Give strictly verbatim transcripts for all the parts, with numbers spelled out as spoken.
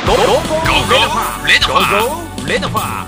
ゴーゴーレッドファーレッドファ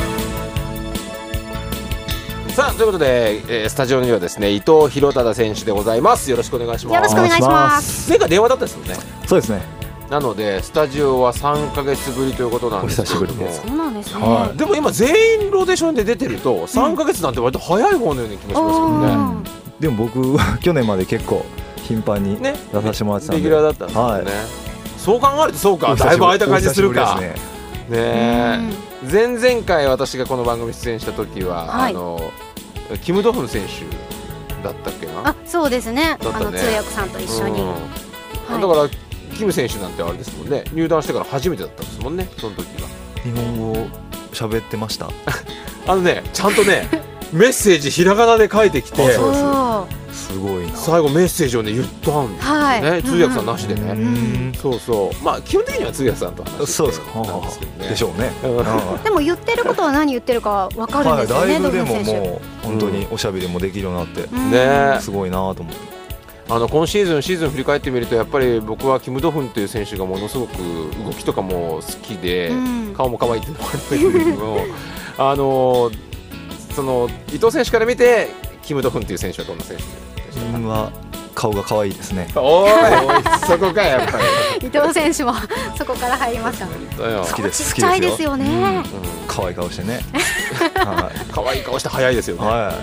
ー。さあということで、えー、スタジオにはですね伊藤博忠選手でございます。よろしくお願いします。 よろしくお願いします。 前回電話だったですよね。 そうですね。 なのでスタジオはさんかげつぶりということなんですけども、お久しぶりです。 そうなんですね、 はい、でも今全員ローテーションで出てるとさんかげつなんて割と早い方のような気もしますけどね、うん、 でも僕去年まで結構頻繁に出させてもらってたんで、 ね、レギュラーだったんですよね、はい、そう考えるとそうか、だいぶ空いた感じするかね。ね、前々回私がこの番組出演した時は、はい、あのキム・ドフン選手だったっけな。 あ、そうですね、 ね、 あの通訳さんと一緒に、うん、はい、 だからキム選手なんてあれですもんね、入団してから初めてだったんですもんね、その時が。 日本語喋ってましたあのね、ちゃんとねメッセージひらがなで書いてきて、 そうすごいな、 最後メッセージをね言ったんですよね、はい、通訳さんなしでね、うん、そうそう、まあ基本的には通訳さんと話してなんですけどね。 でしょうねでも言ってることは何言ってるか分かるんですよね、 はい、だいぶでももう本当におしゃべりもできるようになって、うん、ね、すごいなと思って。 あの今シーズンシーズン振り返ってみるとやっぱり僕はキム・ドフンという選手がものすごく動きとかも好きで、うん、顔も可愛いっていうのもあるんだけどもあのその伊藤選手から見てキム・ドフンという選手はどんな選手でしたか。 自分は顔が可愛いですね。 おーいそこかやっぱり伊藤選手もそこから入りました。 好きです。 ちっちゃいですよね、うん、 可愛い顔してねはい、可愛い顔して早いですよね、 はい、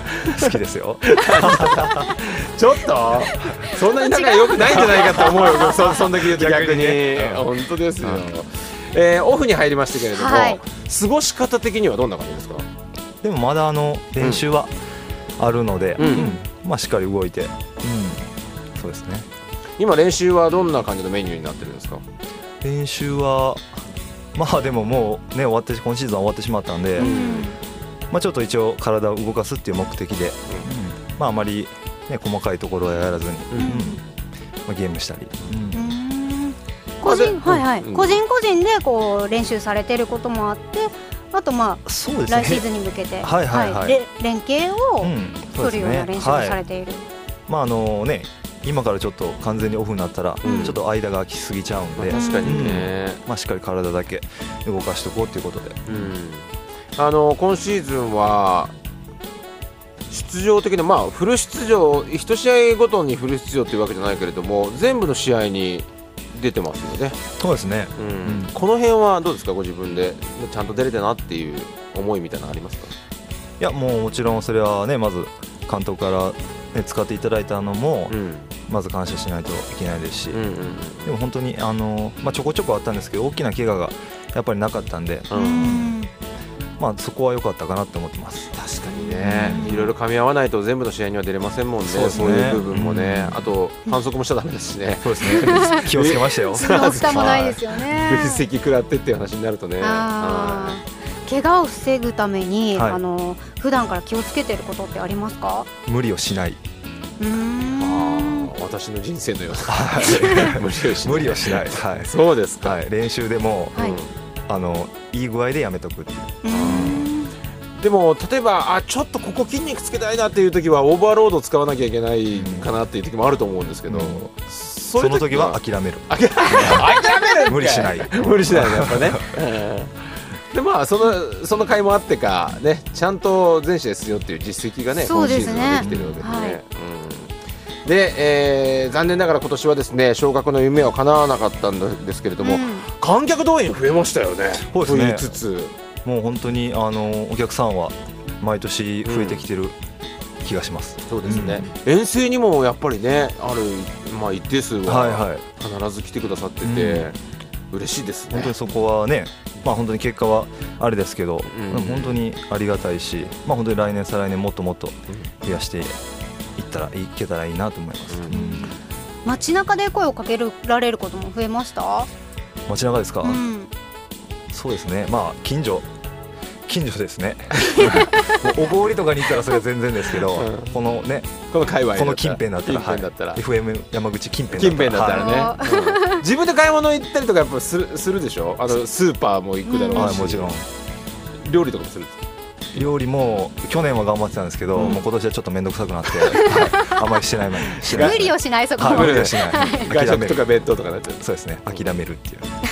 好きですよちょっとそんなに仲良くないんじゃないかと思うよそ, そんだけ言うと逆に、ね、本当ですよ、えー、オフに入りましたけれども、はい、過ごし方的にはどんな感じですか。 でもまだあの練習はあるので、うんうん、まあ、しっかり動いて、うん、そうですね。 今練習はどんな感じのメニューになってるんですか。 練習はまあでももうね終わって今シーズンは終わってしまったんで、うん、まあ、ちょっと一応体を動かすっていう目的で、うん、まああまり、ね、細かいところはやらずに、うん、まあ、ゲームしたり、うん、 個人、はいはい、うん、個人個人でこう練習されてることもあって、あとまあそうですね、来シーズンに向けて、はいはいはい、はい、連携を取るような練習をされている、うん、ね、はい、 まああのね、今からちょっと完全にオフになったら、うん、ちょっと間が空きすぎちゃうんで、 確かにね、 うん、まあ、しっかり体だけ動かしておこうということで、うん、 あの今シーズンは出場的に、まあ、フル出場いち試合ごとにフル出場というわけじゃないけれども全部の試合に出てますよね。 そうですね、 うんうん、この辺はどうですか、ご自分でちゃんと出れたなっていう思いみたいなのありますか。 いや、もうもちろんそれはね、まず監督から、ね、使っていただいたのも、うん、まず感謝しないといけないですし、うんうんうん、でも本当にあの、まあ、ちょこちょこあったんですけど大きな怪我がやっぱりなかったんで、うん、まあ、そこは良かったかなと思ってます。 確かにね、いろいろ噛み合わないと全部の試合には出れませんもんね。そうですね、そういう部分もね、うん、あと反則もしちゃダメですしね。 そうですね気をつけましたよその負担もないですよね分析食らってっていう話になるとね。あ、 怪我を防ぐために、はい、あの普段から気をつけてることってありますか。 無理をしない。 うーん、 あ、私の人生のような無理をしない。 無理をしない、はい、 そうですか、 はい、練習でも、はい、あのいい具合でやめとくっていう。うーん、 でも例えばあちょっとここ筋肉つけたいなっていう時はオーバーロード使わなきゃいけないかなっていう時もあると思うんですけど、うん、 そ, その時は諦める諦める無理しない無理しないねやっぱねで、まあ、そのその回もあってか、ね、ちゃんと全試合出場っていう実績がね、 そうですね、 今シーズンはできてるわけでね、はい、うん、で、えー、残念ながら今年はですね昇格の夢は叶わなかったんですけれども、うん、観客動員増えましたよね。 そうですね、 と言いつつもう本当にあのお客さんは毎年増えてきてる気がします、うん、 そうですね、うん、遠征にもやっぱりねある、まあ、一定数は必ず来てくださってて、はいはい、嬉しいですね。 本当にそこはね、まあ、本当に結果はあれですけど、うん、本当にありがたいし、まあ、本当に来年再来年もっともっと増やしていったらいけたらいいなと思います、うんうん、 街中で声をかけられることも増えました。 街中ですか、うん、そうですね、まあ近所近所ですねおごりとかに行ったらそれは全然ですけど、うん、このねこの界隈この近辺だったら、 近辺だったら、はい、 エフエム 山口近辺だったら、 近辺だったらね、はい、うん、自分で買い物行ったりとかやっぱする、するでしょ。あのスーパーも行くだろうし、うん、はい、もちろん料理とかもする。 料理も去年は頑張ってたんですけど、うん、もう今年はちょっと面倒くさくなって、はい、あまりしてない前にしてない。 無理をしない、そこも、 はい、無理をしない外食とか弁当とかなっちゃう。 そうですね、諦めるっていう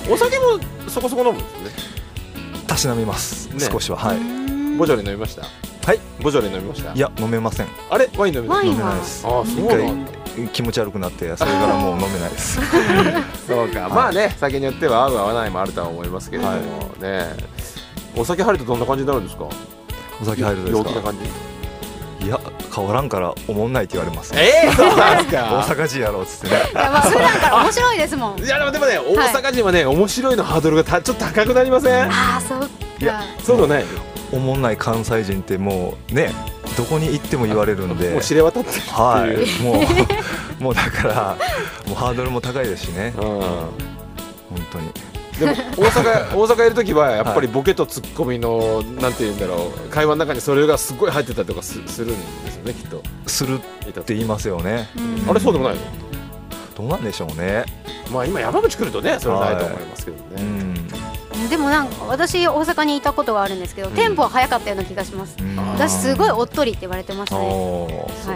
お酒もそこそこ飲むんですね。 たしなみます、ね、少しは。はい。 ボジョレ飲みました。 はい。 ボジョレ飲みました。 いや飲めません。 あれワイン飲めない。 飲めないです。 ああそうなんだ。 気持ち悪くなってそれからもう飲めないですそうか、はい、まあね酒によっては合う合わないもあるとは思いますけれども、はい、ねお酒入るとどんな感じになるんですか。 お酒入るとですか。 陽気な感じ。 いや変わらんからおもんないって言われます、 ね、えー、そうなんですか。 大阪人やろうっつってね。 いやまあ普段から面白いですもん。 いやでもね大阪人はね、はい、面白いのハードルがたちょっと高くなりません。 ああそうか。 いやそうだね。 おもんない関西人ってもうねどこに行っても言われるんでもう知れ渡ってるっていう、 はい、もうもうだからもうハードルも高いですしね、うん、本当に。 でも大阪大阪いるときはやっぱりボケとツッコミのなんていうんだろう会話の中にそれがすごい入ってたりとか す, するんですよねきっと。 するって言いますよね。 うん、あれそうでもないの。 どうなんでしょうね。 まあ今山口来るとねそれはないと思いますけどね。はい、うんでもなんか私大阪にいたことがあるんですけど、うん、テンポは早かったような気がします、うん、私すごいおっとりって言われてましたね。はい、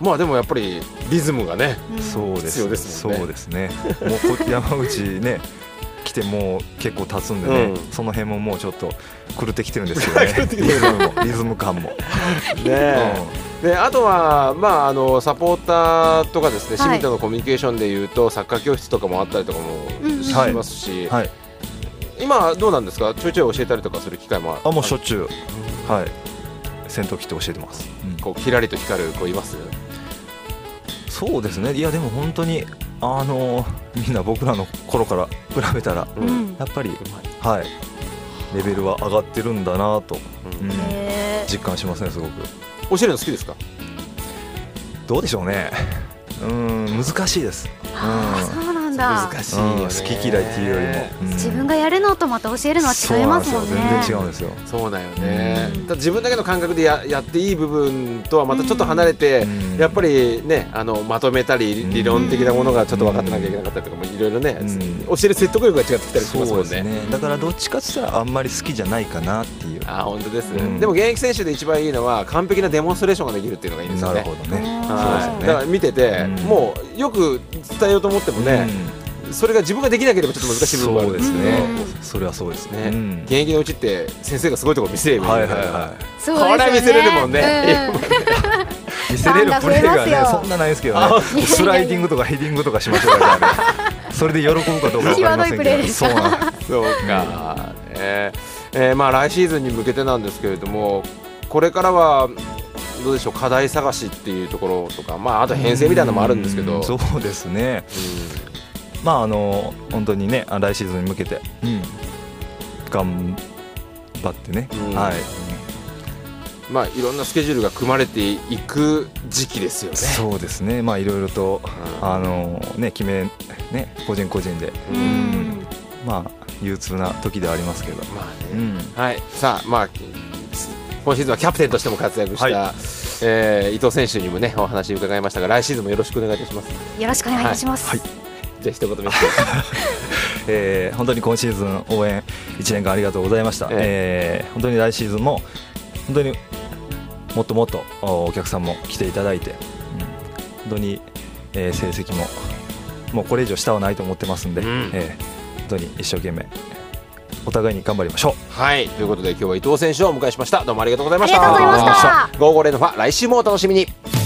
まあでもやっぱりリズムがね、 うん、そうです必要ですもんね。 そうですねもう山口ね来てもう結構経つんでね、うん、その辺ももうちょっと狂ってきてるんですけどねリズムもリズム感もねえ、うん、であとは、まあ、あのサポーターとかですね、はい、市民とのコミュニケーションでいうとサッカー教室とかもあったりとかもしますし、はいはい、今どうなんですか。ちょいちょい教えたりとかする機会もある。 あもうしょっちゅう、うん、はい先頭来て教えてます、 うん、こうキラリと光る子います。 そうですね。いやでも本当にあのみんな僕らの頃から比べたら、うん、やっぱり、はいレベルは上がってるんだなと、うんうん、実感しますねすごく。 教えるの好きですか。 どうでしょうね。うん難しいです。 あー、うん、そうなんだ。 難しいよね、うん、 好き嫌いっていうよりも、 うん、自分がやるのとまた教えるのは違いますもんね。 そうなんですよ。全然違うんですよ。 そうだよね、うん、だ自分だけの感覚で や, やっていい部分とはまたちょっと離れて、うん、やっぱりねあのまとめたり理論的なものがちょっと分かってなきゃいけなかったりとかもいろいろね、うん、教える説得力が違ってきたりしますもんね。 そうですね。だからどっちかって言ったらあんまり好きじゃないかなっていう。 あ本当です、うん、でも現役選手で一番いいのは完璧なデモンストレーションができるっていうのがいいんですよね。 なるほどね。 はい、だから見てて、うん、もうよく伝えようと思ってもね、うん、それが自分ができなければちょっと難しい部分があるんですね。 うん、それはそうですね、うん、 現役のうちって先生がすごいところ見せればいいみたいな、はいはいはい、 そうですよね、 これは見せれるもんね、 うん、見せれるプレーがねそんなないですけどねスライディングとかヘディングとかしましょうからねそれで喜ぶかどうか分かりませんけどそうなんそうか、えーえーまあ、来シーズンに向けてなんですけれどもこれからはどうでしょう課題探しっていうところとか、まあ、あと編成みたいなのもあるんですけど。 そうですね、うん、まああの本当にね来シーズンに向けて、うん、頑張ってね、うんはいまあ、いろんなスケジュールが組まれていく時期ですよね。 そうですね、まあ、いろいろと、うんあのね、決め、ね、個人個人で、うんうんまあ、憂鬱な時ではありますけど、まあねうんはいさあまあ今シーズンはキャプテンとしても活躍した、はいえー、伊藤選手にもねお話伺いましたが来シーズンもよろしくお願いいたします。 よろしくお願いいたします、 はいはい、じゃあ一言メッセージ、 えー、本当に今シーズン応援いちねんかんありがとうございました、えーえー、本当に来シーズンも本当にもっともっとお客さんも来ていただいて、うん、本当に、えー、成績ももうこれ以上下はないと思ってますんで、うんえー、本当に一生懸命お互いに頑張りましょう。 はいということで今日は伊藤選手をお迎えしました。どうもありがとうございました。 ありがとうございました。 ゴーゴーレンファ来週もお楽しみに。